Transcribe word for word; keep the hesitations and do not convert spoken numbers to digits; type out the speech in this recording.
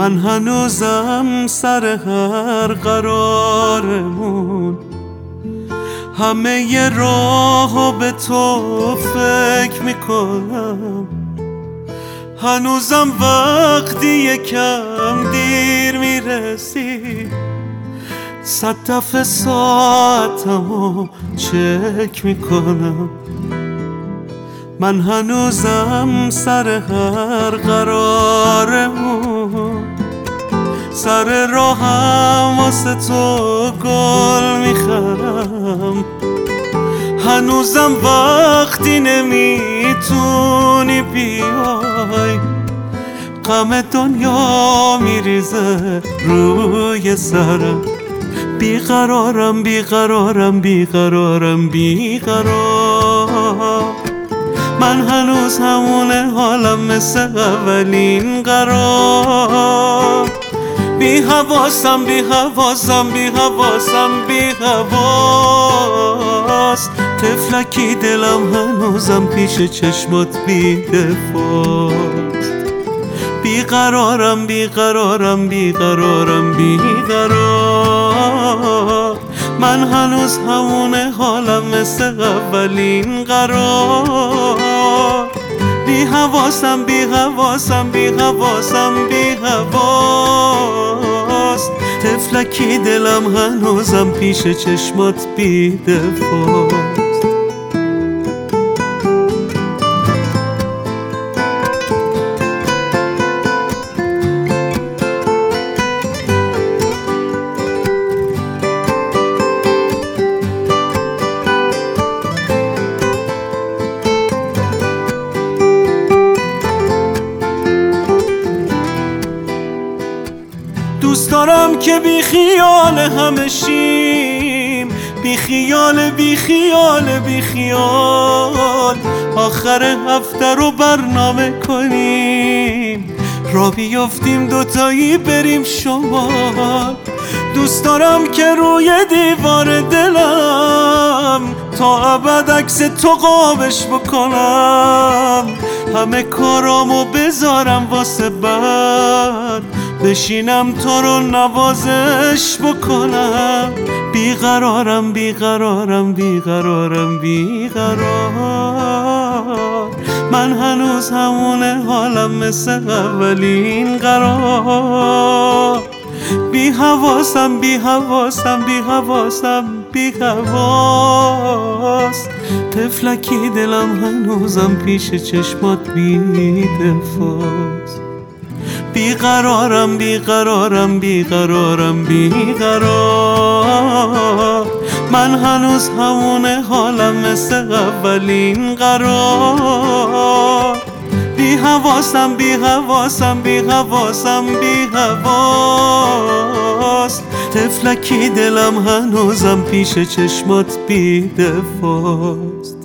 من هنوزم سر هر قرارمون همه ی راهو به تو فکر میکنم. هنوزم وقتی یکم دیر میرسی صد دفعه ساعتمو چک میکنم. من هنوزم سر هر قرارمون سر راهم واسه تو گل میخرم. هنوزم وقتی نمیتونی بیای غم دنیا میریزه روی سرم. بیقرارم بیقرارم بیقرارم بیقرار. من هنوز همونه حالم مثل اولین قرار. بی حواسم بی حواسم بی حواسم بی حواس. طفلکی دلم هنوزم پیش چشمات بی دفاست. بیقرارم بیقرارم بیقرارم بیقرار. من هنوز همونه حالم مثل اولین قرار. بی حواسم بی حواسم بی حواسم بی حواس. طفلکی دلم هنوزم پیش چشمات بی دفاست. دوست دارم که بی خیال همه شیم، بی خیال بی خیال بی خیال. آخر هفته رو برنامه کنیم را بیافتیم دوتایی بریم شمال. دوست دارم که روی دیوار دلم تا ابد عکس تو قابش بکنم. همه کارامو بذارم واسه بعد بشینم تو رو نوازش بکنم. بیقرارم بیقرارم بیقرارم بیقرار. من هنوز همونه حالم مثل اولین قرار. بی حواسم بی حواسم بی حواسم بی حواس. طفلکی دلم هنوزم پیش چشمات بی دفاست. بیقرارم بیقرارم بیقرارم بیقرار. من هنوز همونه حالم مثل اولین قرار. بی حواسم بی حواسم بی حواسم بی حواس. طفلکی دلم هنوزم پیش چشمات بی دفاست.